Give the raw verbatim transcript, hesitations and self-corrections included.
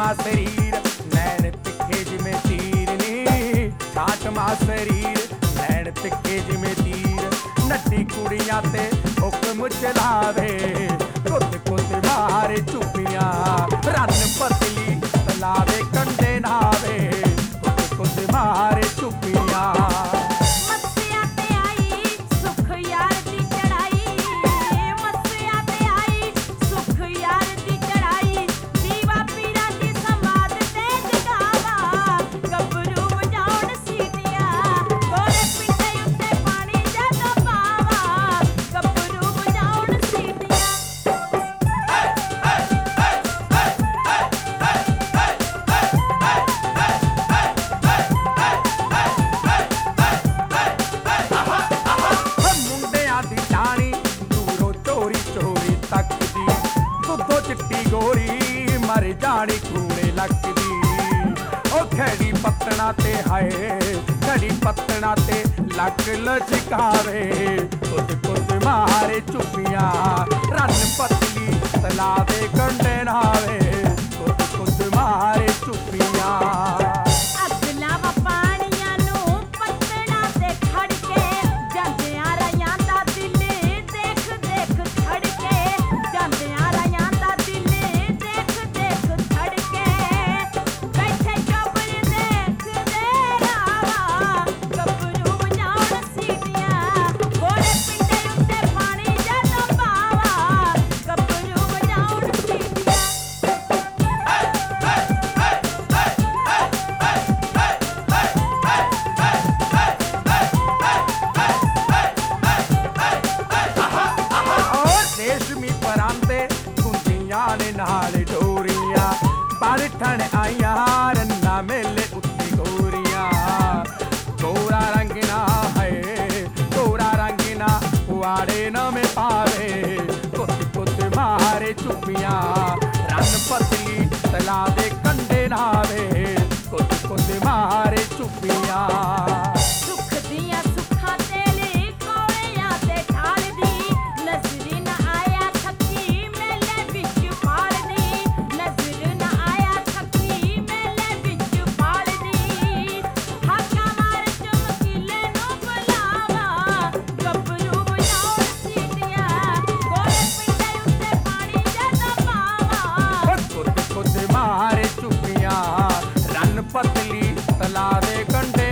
ਮਾ ਸਰੀਰ ਨੈਣ ਤਿੱਖੇ ਜਿਵੇਂ ਤੀਰ ਨੀ, ਛਾਟ ਮਾ ਸਰੀਰ ਨੈਣ ਤਿੱਖੇ ਜਿਵੇਂ ਤੀਰ। ਨੱਡੀ ਕੁੜੀਆਂ ਤੇ ਹੁਕਮ ਚਲਾਵੇ, ਕੁੱਤ ਕੁੱਤ ਮਾਰੇ ਚੁੱਪੀਆਂ। ਰੰਨ ਪਤਲੀ ਤਲਾਵੇ ਕੰਡੇ ਨਾਵੇ, ਕੁੱਤ ਕੁੱਤ ਮਾਰੇ ਚੁੱਪੀਆਂ। ਮੱਸਿਆ ਤੇ ਆਈ ਸੁਖ ਯਾਰ ਦੀ ਚੜਾਈ, ਮੱਸਿਆ ਤੇ ਆਈ ਸੁਖ ਯਾਰ ਦੀ ਚੜਾਈ। ਦੀਵਾ ਪੀਰਾਂ ਦੀ ਸਮਾਧ ਤੇ ਜਗਾਵਾ, ਗੱਭਰੂ ਵਜਾਉਣ ਸੀਟੀਆਂ। ਗੋਰੇ ਪਿੰਡੇ ਉੱਤੇ ਪਾਣੀ ਜਦੋਂ ਪਾਵਾ, ਗੱਭਰੂ ਵਜਾਉਣ ਸੀਟੀਆਂ। ਮੁੰਡਿਆਂ ਦੀ ਟਾਣੀ ਦੂਰੋਂ ਚੋਰੀ ਚੋਰੀ ਤੱਕਦੀ, ਦੁੱਧੋ ਚਿੱਟੀ ਗੋਰੀ ਮਰ ਜਾਣੀ ਕੂੜੇ ਲੱਗਦੀ। ਉਹ ਖੜੀ ਪੱਤਣਾ ਤੇ ਹਾਏ, ਖੜੀ ਪੱਤਣਾ ਤੇ ਲੱਕ ਲਚਕਾਵੇ, ਕੁੱਦ ਕੁੱਦ ਮਾਰੇ ਚੁੱਪੀਆਂ। ਰੰਨ ਪਤਲੀ ਤਲਾਵੇ ਕੰਡੇ ਨਾਵੇ, ਕੁੱਦ ਕੁੱਦ ਮਾਰੇ ਚੁੱਪੀਆਂ। ਅੱਗ ਲਾਵਾ ਪਾਣੀਆਂ ਨੂੰ ਪੱਤਣਾ ਤੇ ਖੜ ਕੇ, ਜਾਂਦਿਆਂ ਰਾਹਾਂ ਦਾ ਦਿਲ ਦੇਖ ਦੇਖ ਖੜ ਕੇ। ਜਾਂਦਿਆਂ ਰਾਹਾਂ ਦਾ ਦਿਲ ਦੇਖ ਦੇਖ ਖੜ ਕੇ। ਬੈਠੇ ਕਬਰ ਦੇਖਦੇ ਰਾਵਾ, ਗੱਭਰੂ ਵਜਾਉਣ ਸੀਟੀਆਂ। ਗੋਰੇ ਪਿੰਡੇ ਉੱਤੇ ਪਾਣੀ ਜਦੋਂ ਪਾਵਾ, ਗੱਭਰੂ ਵਜਾਉਣ ਸੀਟੀਆਂ। ਔਰ ਰੇਸ਼ਮੀ ਪਰਾਂਦੇ ਗੁੰਦੀਆਂ ਨੇ ਨਾਲ ਡੋਰੀਆਂ, ਬੈਠਣ ਆਈਆਂ ਰੰਨਾ ਮੇਲੇ ਉੱਤੇ ਗੋਰੀਆਂ। ਗੋਰਾ ਰੰਗ ਨਾ ਹੈ, ਗੋਰਾ ਰੰਗ ਨਾ ਪੁਆੜੇ ਨਵੇਂ ਪਾਵੇ, ਕੁੱਤ ਕੁੱਤ ਮਾਰੇ ਚੁੱਪੀਆਂ। ਰੰਨ ਪਤਲੀ ਤਲਾਵੇ ਕੰਡੇ ਨਾਵੇ, ਕੁੱਤ ਕੁੱਤ ਮਾਰੇ ਚੁੱਪੀਆਂ। ਸੁੱਖ ਦੀਆਂ ਸੁੱਖਾਂ ਤੇਲੀ ਕੋਲਿਆਂ ਤੇ ਢਾਲਦੀ, ਨਜ਼ਰ ਨਾ ਆਇਆ ਥੱਕੀ ਮੇਲੇ ਵਿੱਚ ਪਾਲਦੀ। ਨਜ਼ਰ ਨਾ ਆਇਆ ਥੱਕੀ ਮੇਲੇ ਵਿੱਚ ਪਾਲਦੀ। ਹਾਕਾਂ ਮਾਰ ਚਮਕੀਲੇ ਨੂੰ ਬੁਲਾਵਾ, ਗੱਭਰੂ ਵਜਾਉਣ ਸੀਟੀਆਂ। ਗੋਰੇ ਪਿੰਡੇ ਉੱਤੇ ਪਾਣੀ ਜਦੋਂ ਪਾਵਾ, ਕੁੱਦ ਕੁੱਦ ਮਾਰੇ ਚੁੱਪੀਆਂ। ਰੰਨ ਪਤਲੀ ਤਲਾਵੇ ਕੰਡੇ